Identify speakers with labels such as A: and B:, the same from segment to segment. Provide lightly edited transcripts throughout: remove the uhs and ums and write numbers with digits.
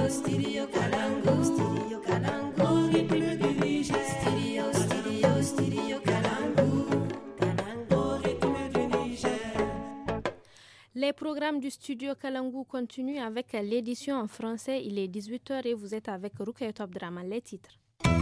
A: Studio Kalangu. Studio Kalangu. Rythme du Niger. Studio Kalangu. Kalangu. Rythme du Niger.
B: Les programmes du Studio Kalangu continuent avec l'édition en français. Il est 18h et vous êtes avec Rukayout Abdraman. Les titres.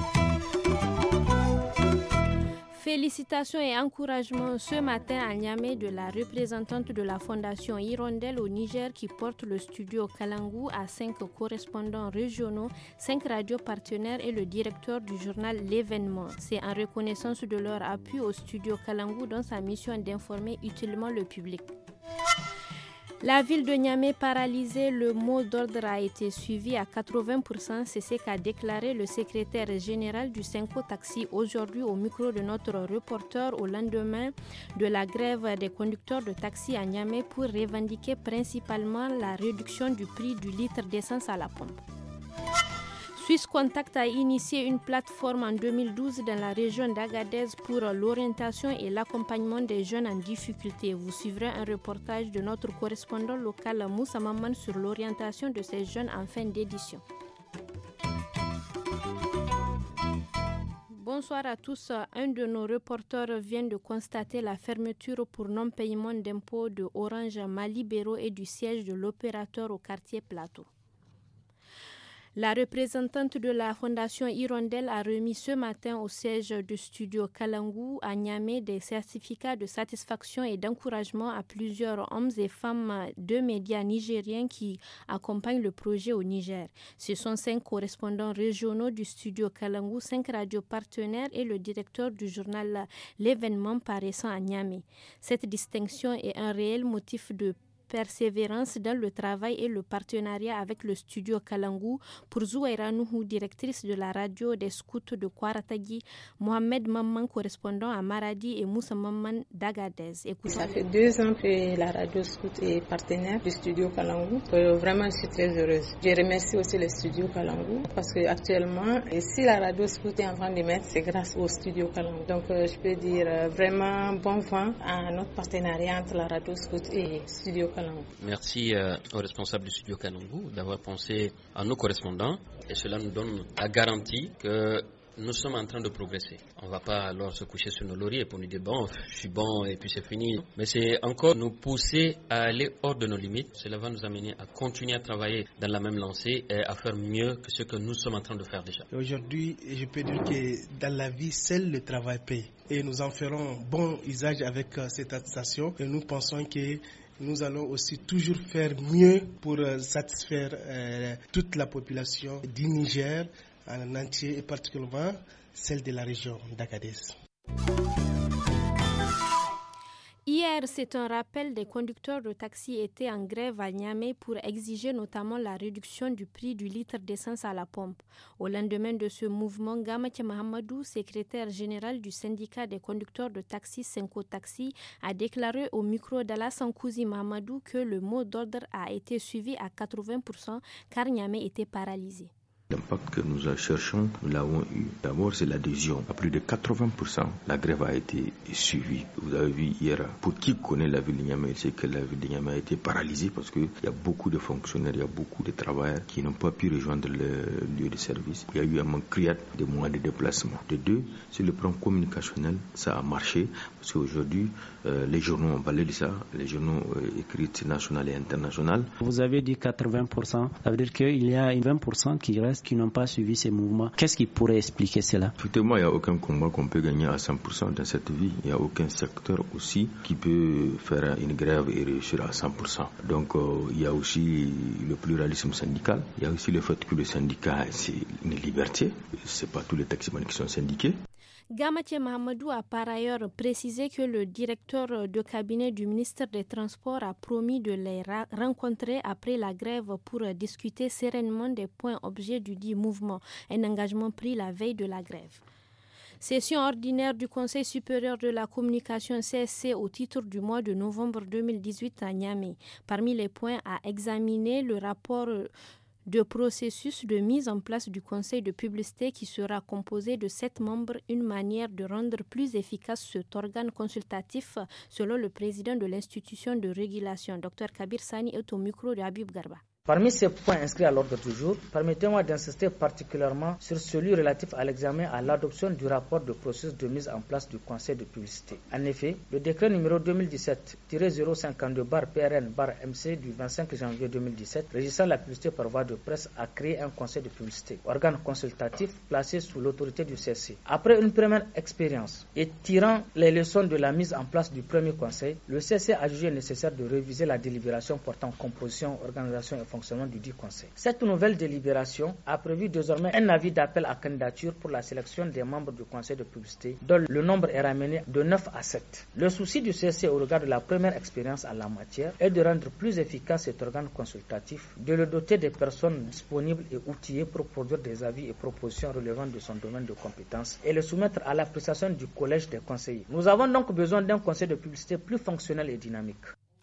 B: Félicitations et encouragements ce matin à Niamey de la représentante de la Fondation Hirondelle au Niger qui porte le studio Kalangu à 5 correspondants régionaux, 5 radios partenaires et le directeur du journal L'événement. C'est en reconnaissance de leur appui au studio Kalangu dans sa mission d'informer utilement le public. La ville de Niamey paralysée, le mot d'ordre a été suivi à 80%. C'est ce qu'a déclaré le secrétaire général du Senko Taxi aujourd'hui au micro de notre reporter au lendemain de la grève des conducteurs de taxi à Niamey pour revendiquer principalement la réduction du prix du litre d'essence à la pompe. Suisse Contact a initié une plateforme en 2012 dans la région d'Agadez pour l'orientation et l'accompagnement des jeunes en difficulté. Vous suivrez un reportage de notre correspondant local Moussa Maman sur l'orientation de ces jeunes en fin d'édition. Bonsoir à tous. Un de nos reporters vient de constater la fermeture pour non-paiement d'impôts de Orange Mali Béro et du siège de l'opérateur au quartier Plateau. La représentante de la Fondation Hirondelle a remis ce matin au siège du studio Kalangu à Niamey des certificats de satisfaction et d'encouragement à plusieurs hommes et femmes de médias nigériens qui accompagnent le projet au Niger. Ce sont 5 correspondants régionaux du studio Kalangu, 5 radios partenaires et le directeur du journal L'événement paraissant à Niamey. Cette distinction est un réel motif de persévérance dans le travail et le partenariat avec le studio Kalangu. Pour Zouaira Nuhu, directrice de la radio des scouts de Kwaratagi, Mohamed Mamman, correspondant à Maradi et Moussa Mamman d'Agadez.
C: Ça fait 2 ans que la radio scout est partenaire du studio Kalangu. Vraiment, je suis très heureuse. Je remercie aussi le studio Kalangu parce qu'actuellement, si la radio scout est en train de mettre, c'est grâce au studio Kalangu. Donc, je peux dire vraiment bon vent à notre partenariat entre la radio scout et le studio Kalangu.
D: Merci aux responsables du studio Kalangu d'avoir pensé à nos correspondants et cela nous donne la garantie que nous sommes en train de progresser. On ne va pas alors se coucher sur nos lauriers pour nous dire bon, je suis bon et puis c'est fini. Mais c'est encore nous pousser à aller hors de nos limites. Cela va nous amener à continuer à travailler dans la même lancée et à faire mieux que ce que nous sommes en train de faire déjà.
E: Aujourd'hui, je peux dire que dans la vie, seul le travail paye. Et nous en ferons bon usage avec cette attestation. Et nous pensons que nous allons aussi toujours faire mieux pour satisfaire toute la population du Niger en entier et particulièrement celle de la région d'Agadez.
B: Hier, c'est un rappel des conducteurs de taxi étaient en grève à Niamey pour exiger notamment la réduction du prix du litre d'essence à la pompe. Au lendemain de ce mouvement, Gamache Mahamadou, secrétaire général du syndicat des conducteurs de taxi Senko Taxi, a déclaré au micro d'Alassane Kouzi Mahamadou que le mot d'ordre a été suivi à 80% car Niamey était paralysé.
F: L'impact que nous cherchons, nous l'avons eu. D'abord, c'est l'adhésion. À plus de 80%, la grève a été suivie. Vous avez vu hier, pour qui connaît la ville de Niamey, c'est que la ville de Niamey a été paralysée parce qu'il y a beaucoup de fonctionnaires, il y a beaucoup de travailleurs qui n'ont pas pu rejoindre le lieu de service. Il y a eu un manque criard de moyens de déplacement. De deux, sur le plan communicationnel, ça a marché parce qu'aujourd'hui, les journaux ont parlé de ça, les journaux écrits nationaux et internationaux.
G: Vous avez dit 80%, ça veut dire qu'il y a 20% qui restent qui n'ont pas suivi ces mouvements. Qu'est-ce qui pourrait expliquer cela?
F: Effectivement, il n'y a aucun combat qu'on peut gagner à 100% dans cette vie. Il n'y a aucun secteur aussi qui peut faire une grève et réussir à 100%. Donc, il y a aussi le pluralisme syndical. Il y a aussi le fait que le syndicat, c'est une liberté. Ce n'est pas tous les taximans qui sont syndiqués.
B: Gamache Mahamadou a par ailleurs précisé que le directeur de cabinet du ministre des Transports a promis de les rencontrer après la grève pour discuter sereinement des points objets du dit mouvement, un engagement pris la veille de la grève. Session ordinaire du Conseil supérieur de la communication CSC au titre du mois de novembre 2018 à Niamey. Parmi les points à examiner, le rapport de processus de mise en place du conseil de publicité qui sera composé de 7 membres, une manière de rendre plus efficace cet organe consultatif selon le président de l'institution de régulation. Dr Kabir Sani est au micro de Habib Garba.
H: Parmi ces points inscrits à l'ordre du jour, permettez-moi d'insister particulièrement sur celui relatif à l'examen à l'adoption du rapport de processus de mise en place du Conseil de publicité. En effet, le décret numéro 2017-052-PRN-MC du 25 janvier 2017 régissant la publicité par voie de presse a créé un Conseil de publicité, organe consultatif placé sous l'autorité du CC. Après une première expérience et tirant les leçons de la mise en place du premier Conseil, le CC a jugé nécessaire de réviser la délibération portant composition, organisation et fonctionnement du dit Conseil. Cette nouvelle délibération a prévu désormais un avis d'appel à candidature pour la sélection des membres du Conseil de publicité, dont le nombre est ramené de 9 à 7. Le souci du CC au regard de la première expérience en la matière est de rendre plus efficace cet organe consultatif, de le doter des personnes disponibles et outillées pour produire des avis et propositions relevant de son domaine de compétences et le soumettre à l'appréciation du collège des conseillers. Nous avons donc besoin d'un Conseil de publicité plus fonctionnel et dynamique.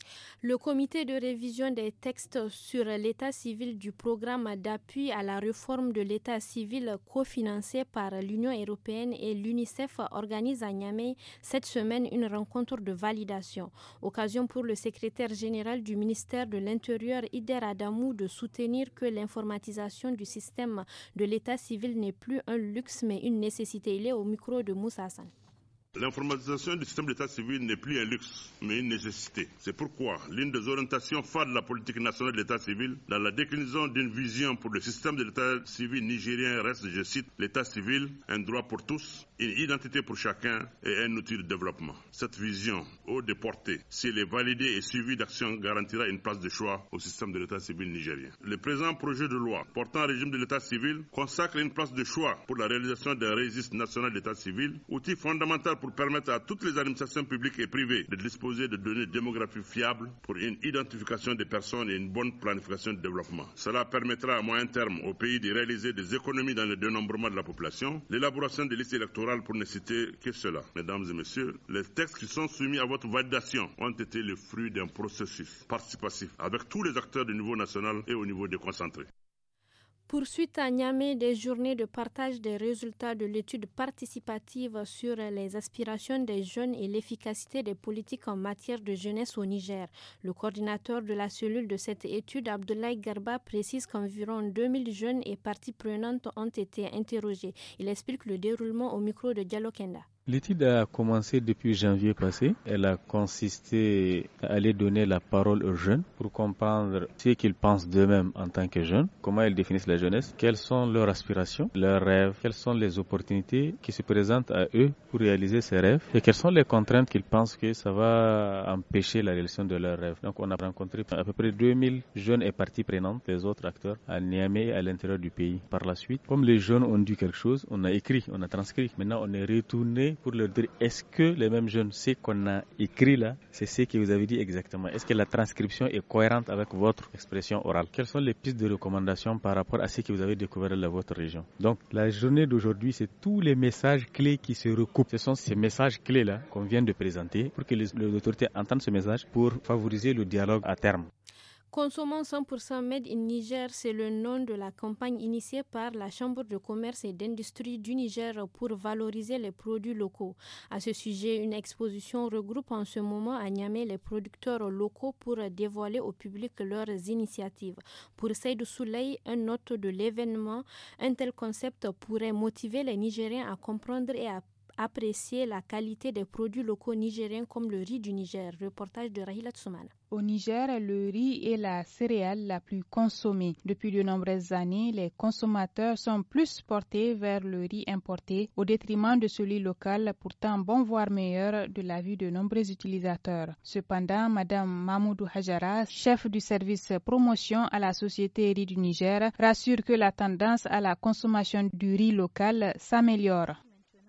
B: Le comité de révision des textes sur l'état civil du programme d'appui à la réforme de l'état civil cofinancé par l'Union européenne et l'UNICEF organise à Niamey cette semaine une rencontre de validation. Occasion pour le secrétaire général du ministère de l'Intérieur, Ider Adamou, de soutenir que l'informatisation du système de l'état civil n'est plus un luxe mais une nécessité. Il est au micro de Moussa Hassan.
I: L'informatisation du système d'état civil n'est plus un luxe, mais une nécessité. C'est pourquoi l'une des orientations phares de la politique nationale de l'état civil, dans la déclinaison d'une vision pour le système de l'état civil nigérien reste, je cite, l'état civil, un droit pour tous, une identité pour chacun et un outil de développement. Cette vision, haut de portée, si elle est validée et suivie d'action, garantira une place de choix au système de l'état civil nigérien. Le présent projet de loi portant régime de l'état civil consacre une place de choix pour la réalisation d'un registre national d'état civil, outil fondamental pour permettre à toutes les administrations publiques et privées de disposer de données démographiques fiables pour une identification des personnes et une bonne planification de développement. Cela permettra à moyen terme au pays de réaliser des économies dans le dénombrement de la population, l'élaboration des listes électorales pour ne citer que cela. Mesdames et messieurs, les textes qui sont soumis à votre validation ont été le fruit d'un processus participatif avec tous les acteurs du niveau national et au niveau déconcentré.
B: Poursuite à Niamey des journées de partage des résultats de l'étude participative sur les aspirations des jeunes et l'efficacité des politiques en matière de jeunesse au Niger. Le coordinateur de la cellule de cette étude, Abdoulaye Garba, précise qu'environ 2000 jeunes et parties prenantes ont été interrogés. Il explique le déroulement au micro de Diallo Kenda.
J: L'étude a commencé depuis janvier passé. Elle a consisté à aller donner la parole aux jeunes pour comprendre ce qu'ils pensent d'eux-mêmes en tant que jeunes, comment ils définissent la jeunesse, quelles sont leurs aspirations, leurs rêves, quelles sont les opportunités qui se présentent à eux pour réaliser ces rêves et quelles sont les contraintes qu'ils pensent que ça va empêcher la réalisation de leurs rêves. Donc on a rencontré à peu près 2000 jeunes et parties prenantes, les autres acteurs, à Niamey et à l'intérieur du pays. Par la suite, comme les jeunes ont dit quelque chose, on a écrit, on a transcrit. Maintenant on est retourné pour leur dire, est-ce que les mêmes jeunes, ce qu'on a écrit là, c'est ce que vous avez dit exactement? Est-ce que la transcription est cohérente avec votre expression orale? Quelles sont les pistes de recommandation par rapport à ce que vous avez découvert dans votre région? Donc, la journée d'aujourd'hui, c'est tous les messages clés qui se recoupent. Ce sont ces messages clés là qu'on vient de présenter pour que les autorités entendent ce message pour favoriser le dialogue à terme.
B: Consommons 100% Made in Niger, c'est le nom de la campagne initiée par la Chambre de commerce et d'industrie du Niger pour valoriser les produits locaux. À ce sujet, une exposition regroupe en ce moment à Niamey les producteurs locaux pour dévoiler au public leurs initiatives. Pour Seydou Souley, un hôte de l'événement, un tel concept pourrait motiver les Nigériens à comprendre et à apprécier la qualité des produits locaux nigériens comme le riz du Niger. Reportage de Rahila Tsoumana.
K: Au Niger, le riz est la céréale la plus consommée. Depuis de nombreuses années, les consommateurs sont plus portés vers le riz importé au détriment de celui local, pourtant bon voire meilleur de la vue de nombreux utilisateurs. Cependant, Madame Mahmoudou Hajara, chef du service promotion à la Société Riz du Niger, rassure que la tendance à la consommation du riz local s'améliore.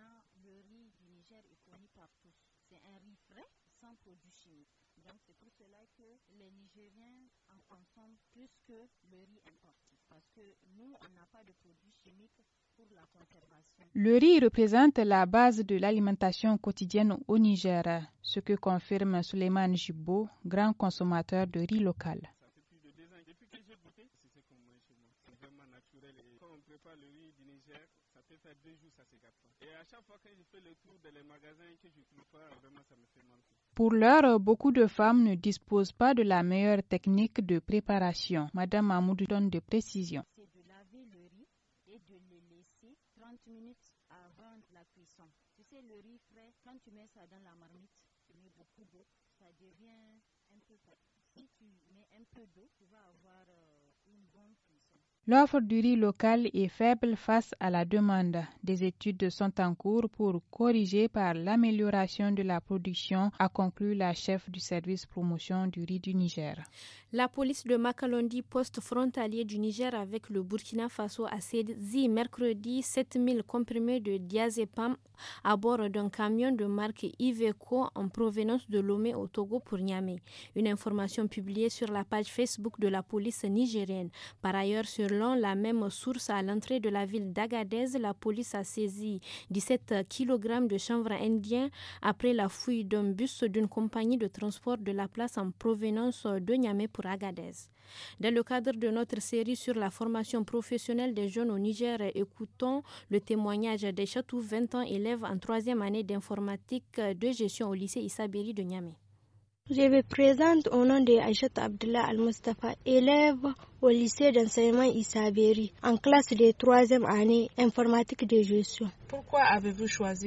K: Le riz représente la base de l'alimentation quotidienne au Niger, ce que confirme Souleymane Jibbo, grand consommateur de riz local.
L: Ça fait plus de 2 ans
E: Depuis que j'ai goûté, c'est ce qu'on mange chez moi. C'est vraiment naturel. Et quand on prépare le riz du Niger, ça peut faire 2 jours, ça se gâte pas. Et à chaque fois que je fais le tour dans les magasins que je trouve pas, vraiment ça me fait manquer.
K: Pour l'heure, beaucoup de femmes ne disposent pas de la meilleure technique de préparation. Madame Mahmoud donne des précisions.
L: C'est de laver le riz et de le laisser 30 minutes avant la cuisson. Tu sais, le riz frais, quand tu mets ça dans la marmite, tu mets beaucoup d'eau, ça devient un peu frais. Si tu mets un peu d'eau, tu vas avoir une bonne cuisson.
K: L'offre du riz local est faible face à la demande. Des études sont en cours pour corriger par l'amélioration de la production, a conclu la chef du service promotion du riz du Niger.
B: La police de Makalondi, poste frontalier du Niger avec le Burkina Faso, a saisi mercredi 7000 comprimés de diazépam à bord d'un camion de marque Iveco en provenance de Lomé au Togo pour Niamey. Une information publiée sur la page Facebook de la police nigérienne. Par ailleurs, selon la même source, à l'entrée de la ville d'Agadez, la police a saisi 17 kg de chanvre indien après la fouille d'un bus d'une compagnie de transport de la place en provenance de Niamey pour Agadez. Dans le cadre de notre série sur la formation professionnelle des jeunes au Niger, écoutons le témoignage d'Aïchatou, 20 ans, élève en 3e année d'informatique de gestion au lycée Issa Berry de Niamey.
M: Je me présente au nom de Aïchata Abdullah Al-Mustafa, élève au lycée d'enseignement Issa Berry, en classe de 3e année informatique de gestion.
N: Pourquoi avez-vous choisi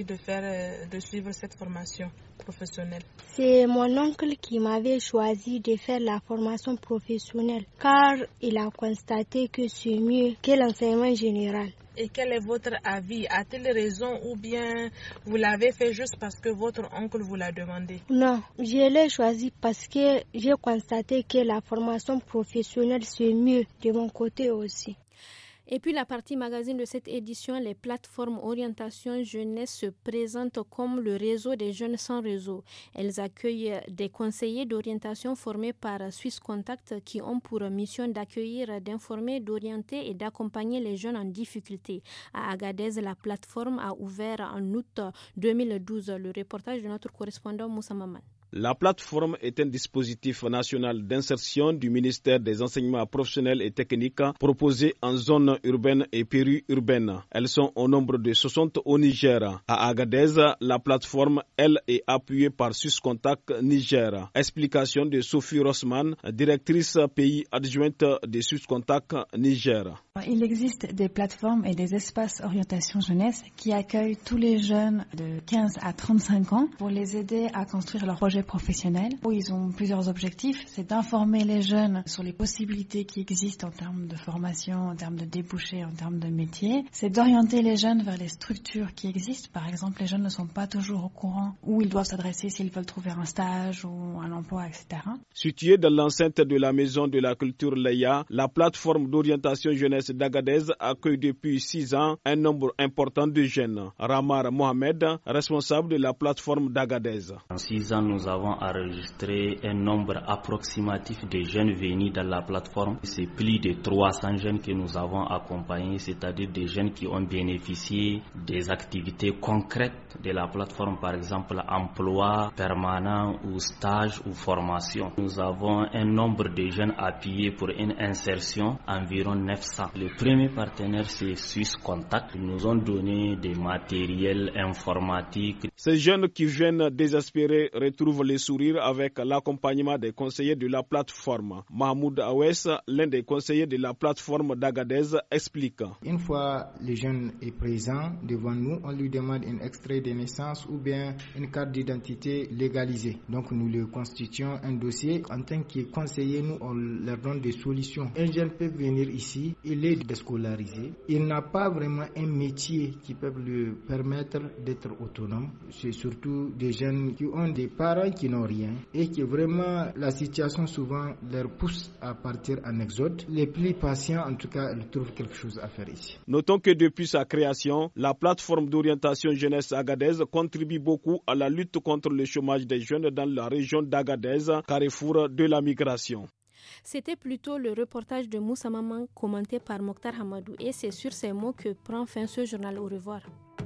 N: de suivre cette formation professionnelle?
M: C'est mon oncle qui m'avait choisi de faire la formation professionnelle, car il a constaté que c'est mieux que l'enseignement général.
N: Et quel est votre avis? A-t-il raison ou bien vous l'avez fait juste parce que votre oncle vous l'a demandé?
M: Non, je l'ai choisi parce que j'ai constaté que la formation professionnelle c'est mieux de mon côté aussi.
B: Et puis la partie magazine de cette édition, les plateformes orientation jeunesse se présentent comme le réseau des jeunes sans réseau. Elles accueillent des conseillers d'orientation formés par Swiss Contact qui ont pour mission d'accueillir, d'informer, d'orienter et d'accompagner les jeunes en difficulté. À Agadez, la plateforme a ouvert en août 2012. Le reportage de notre correspondant Moussa Maman.
O: La plateforme est un dispositif national d'insertion du ministère des enseignements professionnels et techniques proposé en zone urbaine et périurbaine. Elles sont au nombre de 60 au Niger. À Agadez, la plateforme, elle, est appuyée par Suscontact Niger. Explication de Sophie Rossman, directrice pays adjointe de Suscontact Niger.
P: Il existe des plateformes et des espaces orientation jeunesse qui accueillent tous les jeunes de 15 à 35 ans pour les aider à construire leur projet professionnel. Ils ont plusieurs objectifs, c'est d'informer les jeunes sur les possibilités qui existent en termes de formation, en termes de débouchés, en termes de métiers. C'est d'orienter les jeunes vers les structures qui existent. Par exemple, les jeunes ne sont pas toujours au courant où ils doivent s'adresser s'ils veulent trouver un stage ou un emploi, etc.
O: Située dans l'enceinte de la Maison de la Culture Leia, la plateforme d'orientation jeunesse d'Agadez accueille depuis 6 ans un nombre important de jeunes. Ramar Mohamed, responsable de la plateforme d'Agadez.
Q: En 6 ans, nous avons enregistré un nombre approximatif de jeunes venus dans la plateforme. C'est plus de 300 jeunes que nous avons accompagnés, c'est-à-dire des jeunes qui ont bénéficié des activités concrètes de la plateforme, par exemple emploi permanent ou stage ou formation. Nous avons un nombre de jeunes appuyés pour une insertion, environ 900. Le premier partenaire, c'est Swiss Contact. Ils nous ont donné des matériels informatiques.
O: Ces jeunes qui viennent désespérés retrouvent les sourires avec l'accompagnement des conseillers de la plateforme. Mahmoud Awes, l'un des conseillers de la plateforme d'Agadez, explique.
R: Une fois le jeune est présent devant nous, on lui demande un extrait de naissance ou bien une carte d'identité légalisée. Donc nous le constituons un dossier. En tant que conseiller, nous on leur donne des solutions. Un jeune peut venir ici, il est déscolarisé. Il n'a pas vraiment un métier qui peut lui permettre d'être autonome. C'est surtout des jeunes qui ont des parents qui n'ont rien et que vraiment la situation souvent leur pousse à partir en exode. Les plus patients, en tout cas, ils trouvent quelque chose à faire ici.
O: Notons que depuis sa création, la plateforme d'orientation jeunesse Agadez contribue beaucoup à la lutte contre le chômage des jeunes dans la région d'Agadez, carrefour de la migration.
B: C'était plutôt le reportage de Moussa Maman commenté par Mokhtar Hamadou et c'est sur ces mots que prend fin ce journal. Au revoir.